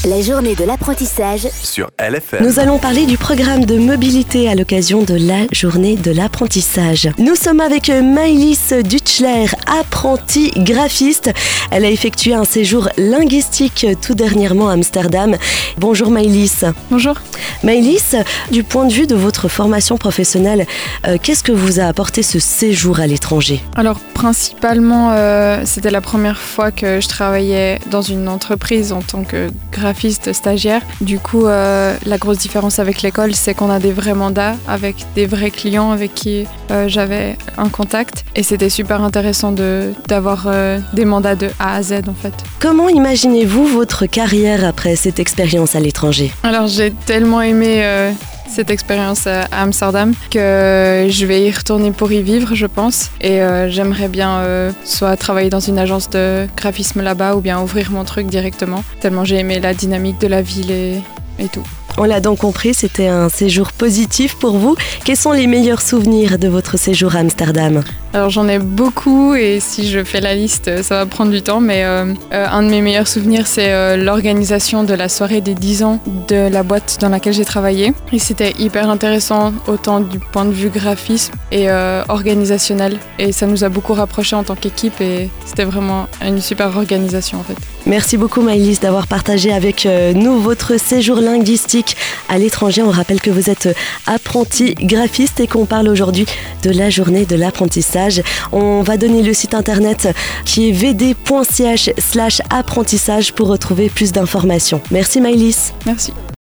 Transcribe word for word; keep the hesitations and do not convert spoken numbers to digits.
La journée de l'apprentissage sur L F M. Nous allons parler du programme de mobilité à l'occasion de la journée de l'apprentissage. Nous sommes avec Maëlys Dutschler, apprentie graphiste. Elle a effectué un séjour linguistique tout dernièrement à Amsterdam. Bonjour Maëlys. Bonjour. Maëlys, du point de vue de votre formation professionnelle, euh, qu'est-ce que vous a apporté ce séjour à l'étranger ? Alors principalement, euh, c'était la première fois que je travaillais dans une entreprise en tant que graphiste stagiaire. Du coup, euh, la grosse différence avec l'école, c'est qu'on a des vrais mandats avec des vrais clients avec qui euh, j'avais un contact. Et c'était super intéressant de, d'avoir euh, des mandats de A à Z en fait. Comment imaginez-vous votre carrière après cette expérience à l'étranger ? Alors j'ai tellement aimé euh, cette expérience à Amsterdam que je vais y retourner pour y vivre, je pense. Et euh, j'aimerais bien euh, soit travailler dans une agence de graphisme là-bas ou bien ouvrir mon truc directement, tellement j'ai aimé la dynamique de la ville et, et tout. On l'a donc compris, c'était un séjour positif pour vous. Quels sont les meilleurs souvenirs de votre séjour à Amsterdam ? Alors j'en ai beaucoup et si je fais la liste, ça va prendre du temps, mais euh, euh, un de mes meilleurs souvenirs, c'est euh, l'organisation de la soirée des dix ans de la boîte dans laquelle j'ai travaillé. Et c'était hyper intéressant, autant du point de vue graphisme et euh, organisationnel. Et ça nous a beaucoup rapprochés en tant qu'équipe et c'était vraiment une super organisation en fait. Merci beaucoup Maëlys d'avoir partagé avec nous votre séjour linguistique à l'étranger. On rappelle que vous êtes apprentie graphiste et qu'on parle aujourd'hui de la journée de l'apprentissage. On va donner le site internet qui est v d point c h slash apprentissage pour retrouver plus d'informations. Merci Maëlys. Merci.